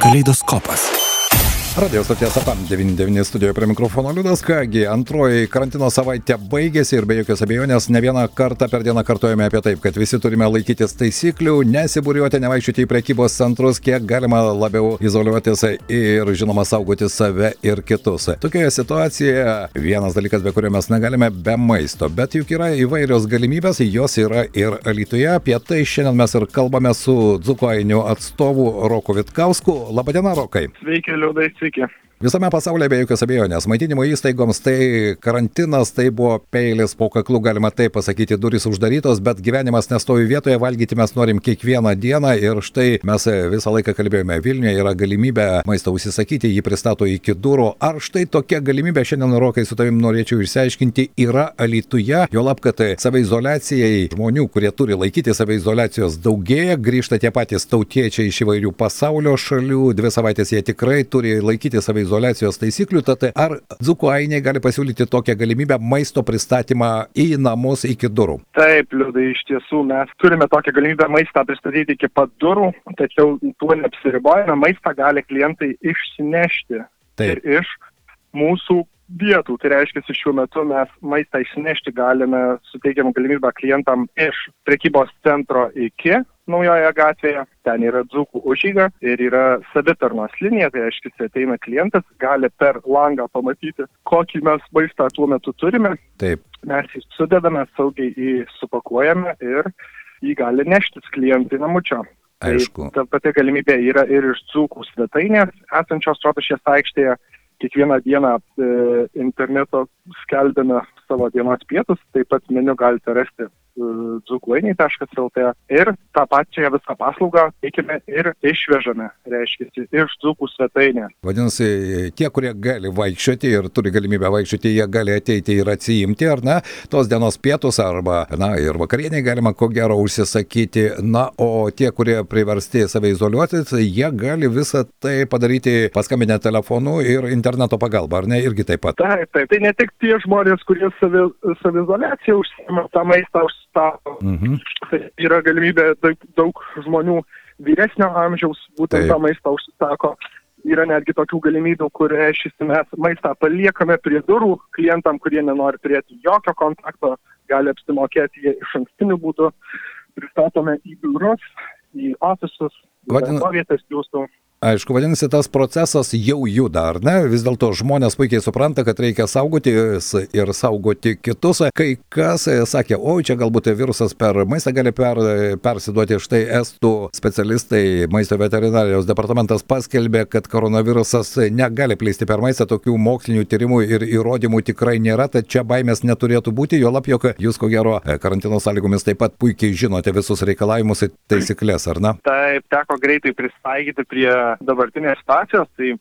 Kaleidoskopas. Radio stoties APAM 99 studijoje prie mikrofono Liudas. Kągi, antroji karantino savaitė baigėsi ir be jokios abejonės ne vieną kartą per dieną kartojame apie taip, kad visi turime laikytis taisyklių, nesibūriuoti, nevaikščioti į prekybos centrus, kiek galima labiau izoliuotis ir, žinoma, saugoti save ir kitus. Tokioje situacijoje vienas dalykas, be kurio mes negalime, be maisto, bet juk yra įvairios galimybės, jos yra ir Alytuje. Apie tai šiandien mes ir kalbame su Dzūkų atstovu Roku Vitkausku. Labadiena, Rokai. Sveiki, Liudai. Sveiki. Visame pasaulyje be jokios abejonės maitinimo įstaigoms tai karantinas, tai buvo peilis po kaklu, galima taip pasakyti, durys uždarytos, bet gyvenimas nestovi vietoje, valgyti mes norim kiekvieną dieną ir štai mes visą laiką kalbėjome, Vilniuje yra galimybė maistą užsisakyti, jį pristato iki durų. Ar štai tokia galimybė šiandien, Rokai, su tavim norėčiau išsiaiškinti, yra Alytuje, juolab, kad saviizoliacijai žmonių, kurie turi laikyti saviizoliacijos, daugėja, grįžta tie patys tautiečiai iš įvairių pasaulio šalių, 2 savaitės jie tikrai turi laikyti saviizoliacijos taisyklių, tad ar Dzūkų ainiai gali pasiūlyti tokią galimybę maisto pristatymą į namus iki durų? Taip, Liudai, iš tiesų mes turime tokią galimybę maistą pristatyti iki pat durų, tačiau tuo neapsiribojame, maistą gali klientai išsinešti ir iš mūsų vietų. Tai reiškia, šiuo metu mes maistą išsinešti galime, suteikiam galimybę klientam iš prekybos centro iki Naujoje gatvėje. Ten yra Dzūkų užeiga ir yra savitarnos linija. Tai reiškia, ateina klientas, gali per langą pamatyti, kokį mes maistą tuo metu turime. Taip. Mes jį sudedame, saugiai supakuojame ir jį gali neštis klientai namučio. Aišku. Tai ta pati galimybė yra ir iš Dzūkų svetainės esančios Rotušės aikštėje. Kiekvieną dieną interneto skelbime savo dienos pietus, taip pat meniu galite rasti dzūkuainiai.lt ir tą pačią visą paslaugą teikime ir išvežame, reiškia, iš Dzūkų svetainės. Vadinasi, tie, kurie gali vaikščioti ir turi galimybę vaikščioti, jie gali ateiti ir atsiimti, ar ne, tos dienos pietus arba, ir vakarienį galima ko gero užsisakyti, o tie, kurie priversti save izoliuotis, jie gali visą tai padaryti paskambinę telefonu ir interneto pagalba, ar ne, irgi taip pat? Taip, tai ne tik tie žmonės, kurie saviizoliaciją užsiima, tą maistą užsako. Tai yra galimybė daug žmonių vyresnio amžiaus būtent tą maistą užsisako. Yra netgi tokių galimybių, kur mes maistą paliekame prie durų klientam, kurie nenori turėti jokio kontakto, gali apsimokėti jie iš ankstinių būdų. Pristatome į biurus, į ofisus, į darbovietės jūsų. Aišku, vadinasi, tas procesas jau juda, ar ne? Vis dėlto žmonės puikiai supranta, kad reikia saugoti ir saugoti kitus. Kai kas sakė, čia galbūt virusas per maistą gali persiduoti. Štai estų specialistai, maisto veterinarijos departamentas paskelbė, kad koronavirusas negali plisti per maistą. Tokių mokslinių tyrimų ir įrodymų tikrai nėra, tad čia baimės neturėtų būti. Juolab, jog jūs, ko gero, karantino sąlygomis taip pat puikiai žinote visus reikalavimus ir taisyklės, ar ne? Taip, teko greitai pristaikyti prie dabartinės situacijos, tai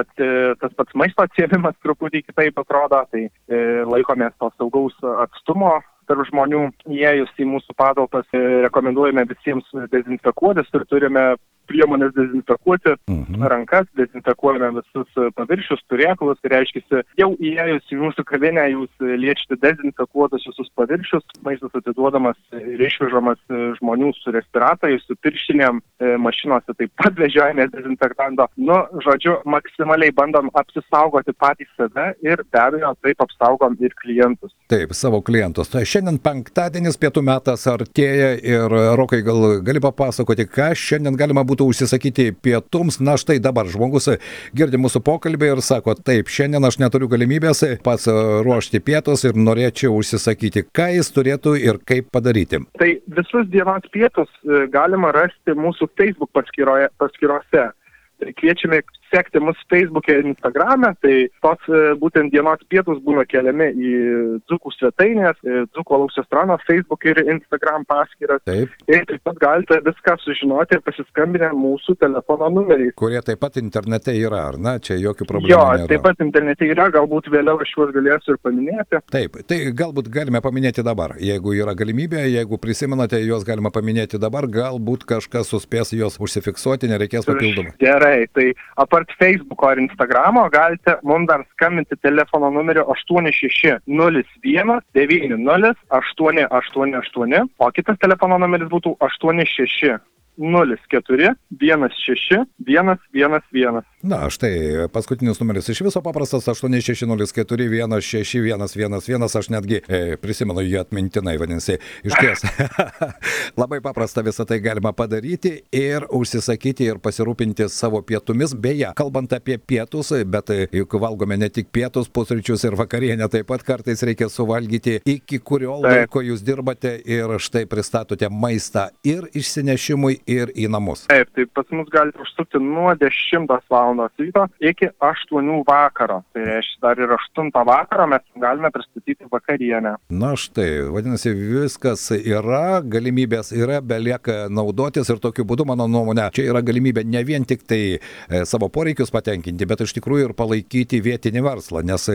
tas pats maisto atsiėmimas truputį kitaip atrodo, tai laikomės to saugaus atstumo tarp žmonių. Įėjus į mūsų patalpas rekomenduojame visiems dezinfekuotis ir turime priemonės dezinfekuoti rankas, dezinfekuojame visus paviršius, turėklus, tai reiškia, jau įėjus į mūsų kavinę jūs liečiate dezinfekuotus visus paviršius, maistas atiduodamas ir išvežamas žmonių su respiratoriais, su pirštinėm, mašinose taip pat vežiojame dezinfektanto. Žodžiu, maksimaliai bandom apsisaugoti patys save ir be abejo taip apsaugom ir klientus. Taip, savo klientus. Šiandien penktadienis, pietų metas artėja ir Rokai, gali papasakoti, ką šiandien galima būtų užsisakyti pietums. Na štai dabar žmogus girdi mūsų pokalbį ir sako, taip, šiandien aš neturiu galimybės pats ruošti pietus ir norėčiau užsisakyti. Ką jis turėtų ir kaip padaryti? Tai visus dienos pietus galima rasti mūsų Facebook paskyrose. Tai kviečiame sekti mus Facebook'e ir Instagram'e, tai tos būtent dienos pietus būna keliami į Dzūkų svetainės, Dzūkų alaus restorano Facebook ir Instagram paskyras. Taip. Ir taip pat galite viską sužinoti ir pasiskambinę mūsų telefono numeriais. Kurie taip pat internete yra, ar ne? Čia jokių problemų nėra. Taip pat internete yra, galbūt vėliau aš juos galėsiu ir paminėti. Taip, tai galbūt galime paminėti dabar. Jeigu yra galimybė, jeigu prisimenate, juos galima paminėti dabar, galbūt kažkas suspės juos užsifiksuoti, nereikės papildomų. Gerai, tai apart Facebooko ar Instagramo galite mums dar skambinti telefono numeriu 8601908888, o kitas telefono numeris būtų 86 604 16 111. Na, štai paskutinis numeris iš viso paprastas 8604 16 111. Aš netgi prisimenu jį atmintinai, vadinasi, iš ties. Labai paprasta visą tai galima padaryti ir užsisakyti ir pasirūpinti savo pietumis. Beje, kalbant apie pietus, bet juk valgome ne tik pietus, pusryčius ir vakarienę, taip pat kartais reikia suvalgyti, iki kurio laiko jūs dirbate ir štai pristatote maistą ir išsinešimui, ir į namus. Taip, tai pas mus galite užsukti nuo 10 valandos ryto iki 8 vakaro. Tai reiškia, dar ir 8 vakaro mes galime pristatyti vakarienę. Na štai, vadinasi, viskas yra, galimybės yra, belieka naudotis ir tokiu būdu, mano nuomonė, čia yra galimybė ne vien tik tai savo poreikius patenkinti, bet iš tikrųjų ir palaikyti vietinį verslą, nes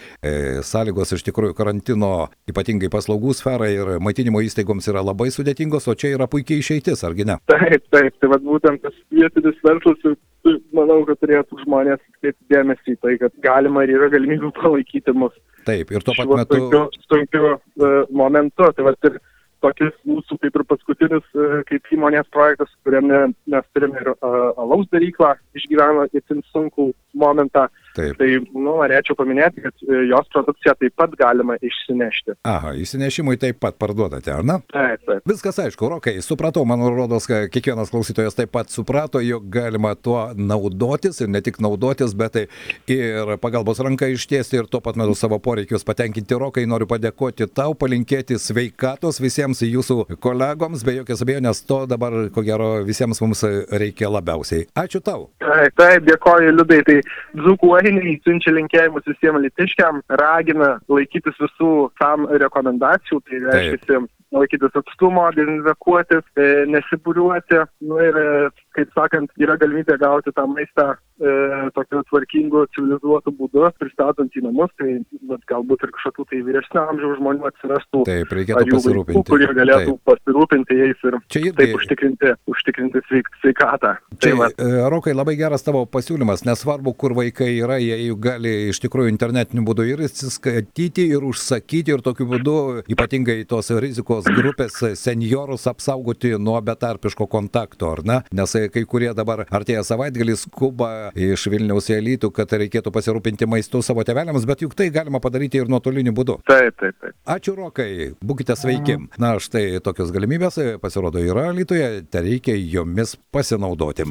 sąlygos iš tikrųjų karantino, ypatingai paslaugų sferai ir maitinimo įstaigoms yra labai sudėtingos, o čia yra puikiai išeitis, argi ne? Taip, tai vat būtent tas vietinis verslas, manau, kad turėtų žmonės atkreipti dėmesį į tai, kad galima ir yra galimybių palaikyti mus. Taip, ir tuo pat metu sunkiu momentu. Tai vat ir tokius mūsų kaip ir paskutinis kaip įmonės projektas, kuriame mes turime ir alaus daryklą, išgyveno itin sunkų momentą. Taip. Tai, norėčiau paminėti, kad jos produkciją taip pat galima išsinešti. Aha, išsinešimui taip pat parduodate, ar ne? Taip, taip. Viskas aišku, Rokai, supratau, man rodos, kad kiekvienas klausytojas taip pat suprato, jog galima tuo naudotis ir ne tik naudotis, bet ir pagalbos ranką ištiesti ir tuo pat metu savo poreikius patenkinti. Rokai, noriu padėkoti tau, palinkėti sveikatos visiems jūsų kolegoms, be jokios abejonės to dabar, ko gero, visiems mums reikia labiausiai. Ačiū tau. Taip, dėkoju, Liudai. Tai Dzūkų ainiai siunčia linkėjimus visiems alytiškiam, ragina laikytis visų tam rekomendacijų, tai reiškia laikytis atstumo, dezinfekuotis, nesibūriuoti, ir, kaip sakant, yra galimybė gauti tą maistą tokiu tvarkingu, civilizuotu būdu, pristatant į namus, tai galbūt ir kažkokių tai vyresnio amžiaus žmonių atsirastų, taip, reikėtų pasirūpinti, vaikų, kurie galėtų pasirūpinti jais ir taip užtikrinti sveikatą. Čia, Rokai, labai geras tavo pasiūlymas, nesvarbu, kur vaikai yra, jie gali iš tikrųjų internetiniu būdu ir įsiskaityti, ir užsakyti, ir tokiu būdu ypatingai tos rizikos grupės seniorus apsaugoti nuo betarpiško kontakto, ar ne? Nes kai kurie dabar artėja savaitgalį skuba iš Vilniaus į Alytų, kad reikėtų pasirūpinti maistu savo tėveliams, bet juk tai galima padaryti ir nuotoliniu būdu. Taip. Ačiū, Rokai, būkite sveiki. Na, štai tokios galimybės pasirodo yra Alytuje, tai reikia jomis pasinaudoti.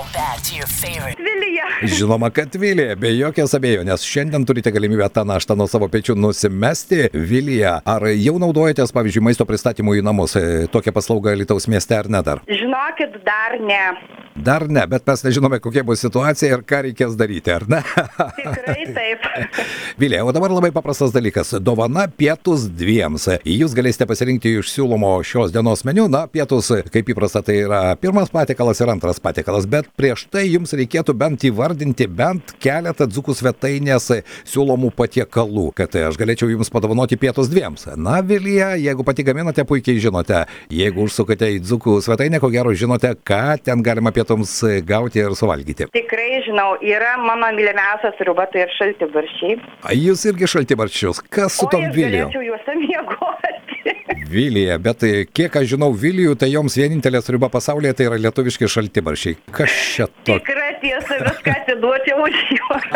Vilija. Žinoma, kad Vilija, be jokios abejonės, šiandien turite galimybę tą naštą nuo savo pečių nusimesti. Vilija, ar jau naudojatės, pavyzdžiui, maisto pristatymų į namus? Tokia paslauga Alytaus mieste ar ne dar? Žinokit, dar ne. Dar ne, bet mes nežinome, kokia bus situacija ir ką reikės daryti, ar ne? Tikrai taip. Vilija, o dabar labai paprastas dalykas. Dovana pietus dviems. Jūs galėsite pasirinkti iš siūlomo šios dienos meniu. Na, pietus, kaip įprasta, tai yra pirmas patiekalas ir antras patiekalas, bet prieš tai jums reikėtų bent įvardinti bent keletą Dzūkų svetainės siūlomų patiekalų, kad aš galėčiau jums padovanoti pietus dviems. Na, Vilija, jeigu pati gaminate, puikiai žinote. Jeigu užsukate į Dzūkų svetainę, ko gero žinote, ką ten galima pietums gauti ir suvalgyti. Tikrai žinau, yra mano mylimiausias sriuba, tai ir šaltibarščiai. Jūs irgi šaltibarščius. Kas su tom Vilijom? Galėčiau juose miegoti. Vilija, bet kiek aš žinau Vilijų, tai joms vienintelė sriuba pasaulyje tai yra lietuviški šaltibarščiai. Kas čia to? Tikra tiesa, viską atiduoti už juos.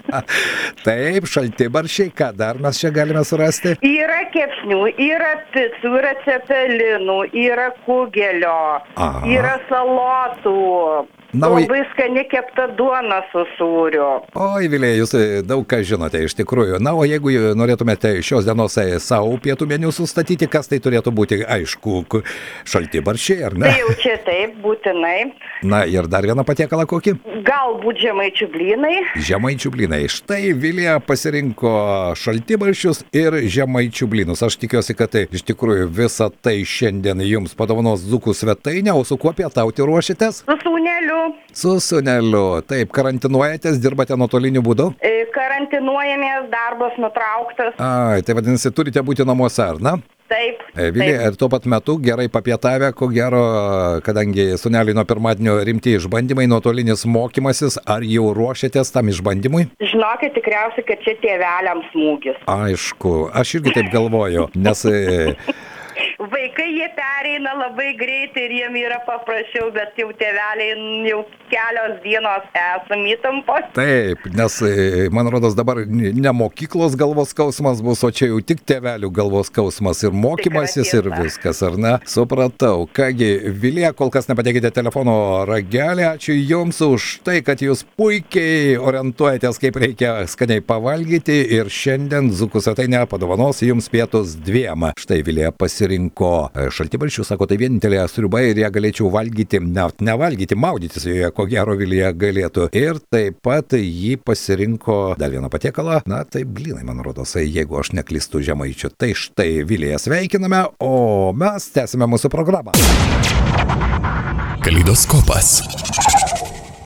Taip, šaltibarščiai, ką dar mes čia galime surasti? Yra kepsnių, yra picų, yra cepelinų, yra kugelio, yra salotų. Labai skani kepta duona su sūriu. Oi, Vilija, jūs daug ką žinote iš tikrųjų. Na, o jeigu norėtumėte šios dienos savo pietų meniu sustatyti, kas tai turėtų būti, aišku, šaltibarščiai, ar ne? Tai jau čia taip, būtinai. Na, ir dar vieną patiekalą kokį? Galbūt žemaičių blynai. Žemaičių blynai. Štai Vilija pasirinko šaltibarščius ir žemaičių blynus. Aš tikiuosi, kad iš tikrųjų visą tai šiandien jums padovanos Dzūkų svetainė, o su kuo pietauti ruošitės? Su sūneliu. Su sūneliu. Taip, karantinuojatės, dirbate nuotoliniu būdu? Karantinuojamės, darbas nutrauktas. Ai, tai vadinasi, turite būti namuose, ar ne? Taip. Vilija, ir tuo pat metu gerai papietavę, ko gero, kadangi sūneliui nuo pirmadienio rimti išbandymai, nuotolinis mokymasis, ar jau ruošiatės tam išbandymui? Žinokit, tikriausiai, kad čia tėveliams smūgis. Aišku, aš irgi taip galvoju, nes vaikai jie pereina labai greitai ir jiem yra paprasčiau, bet jau tėveliai jau kelios dienos esam įtampos. Taip, nes man rodos dabar ne mokyklos galvos skausmas bus, o čia jau tik tėvelių galvos skausmas ir mokymasis ir viskas, ar ne? Supratau. Kągi, Vilija, kol kas nepatekite telefono ragelį. Ačiū Jums už tai, kad Jūs puikiai orientuojatės, kaip reikia skaniai pavalgyti ir šiandien Dzūkų svetainė padovanos Jums pietus 2. Štai Vilija pasirinko šaltibarščių, sako, tai vienintelė sriuba ir ją galėčiau valgyti, nevalgyti, maudytis joje, ko gero Vilija galėtų. Ir taip pat jį pasirinko dar vieną patiekalą, na tai blynai, man rodos, jeigu aš neklystu žemaičių. Tai štai Viliją sveikiname, o mes tęsime mūsų programą. Kaleidoskopas.